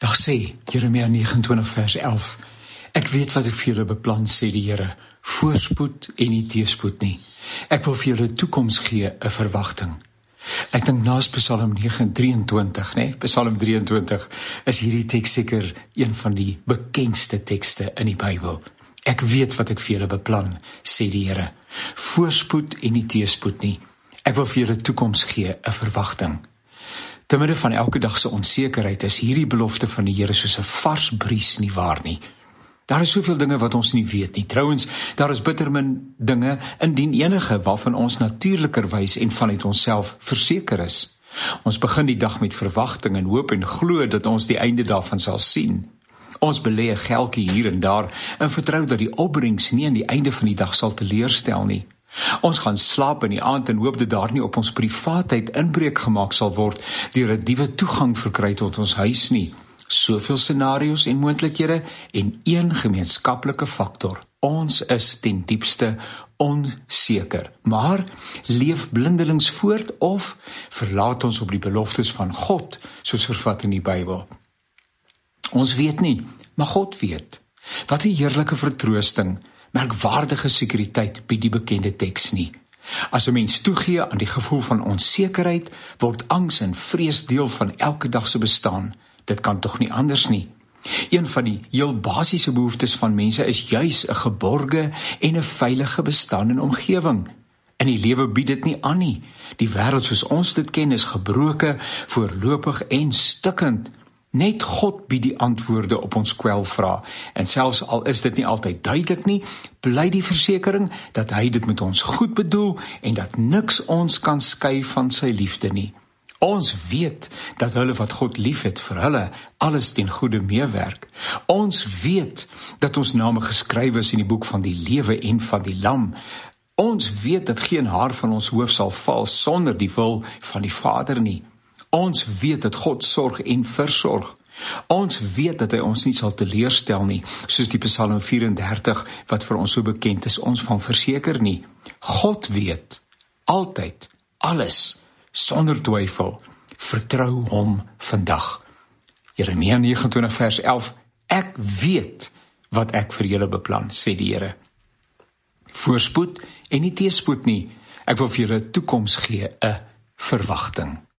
Dag sê, Jeremia 29 vers 11, ek weet wat ek vir julle beplan, sê die Here, voorspoed en nie teëspoed nie. Ek wil vir julle toekoms gee, 'n verwagting. Ek dink naas Psalm 9:23, Psalm 23 is hierdie teks seker een van die bekendste tekste in die Bybel. Ek weet wat ek vir julle beplan, sê die Here, voorspoed en nie teëspoed nie. Ek wil vir julle toekoms gee, 'n verwagting. Te midde van elke dag se onsekerheid is hierdie belofte van die Here soos 'n vars bries nie waar nie. Daar is soveel dinge wat ons nie weet nie. Trouwens, daar is bittermin dinge, indien enige, waarvan ons natuurlikerwys en vanuit onsself verseker is. Ons begin die dag met verwagting en hoop en glo dat ons die einde daarvan sal sien. Ons belê 'n geldjie hier en daar en vertrou dat die opbrengs nie aan die einde van die dag sal teleurstel nie. Ons gaan slaap in die aand en hoop dat daar nie op ons privaatheid inbreuk gemaak sal word deur 'n diewe toegang verkry tot ons huis nie. Soveel scenario's en moontlikhede en een gemeenskaplike faktor. Ons is ten diepste onseker, maar leef blindelings voort of verlaat ons op die beloftes van God, soos vervat in die Bybel. Ons weet nie, maar God weet. Wat 'n heerlike vertroosting, merkwaardige sekuriteit bied die bekende teks nie. As 'n mens toegee aan die gevoel van onsekerheid, word angs en vrees deel van elke dag se bestaan. Dit kan tog nie anders nie. Een van die heel basiese behoeftes van mense is juis 'n geborge en 'n veilige bestaan en omgewing. In die lewe bied dit nie aan nie. Die wêreld soos ons dit ken is gebroke, voorlopig en stikkend. Net God bied die antwoorde op ons kwelvrae, en selfs al is dit nie altyd duidelik nie, bly die versekering dat hy dit met ons goed bedoel en dat niks ons kan skei van sy liefde nie. Ons weet dat hulle wat God liefhet, vir hulle alles ten goeie meewerk. Ons weet dat ons name geskryf is in die boek van die lewe en van die lam. Ons weet dat geen haar van ons hoof sal val sonder die wil van die Vader nie. Ons weet dat God sorg en versorg. Ons weet dat hy ons nie sal teleurstel nie, soos die Psalm 34, wat vir ons so bekend is, ons van verseker nie. God weet, altyd, alles, sonder twyfel, vertrou hom vandag. Jeremia 29 vers 11, ek weet wat ek vir julle beplan, sê die Here. Voorspoed en nie teëspoed nie, ek wil vir julle toekoms gee, 'n verwagting.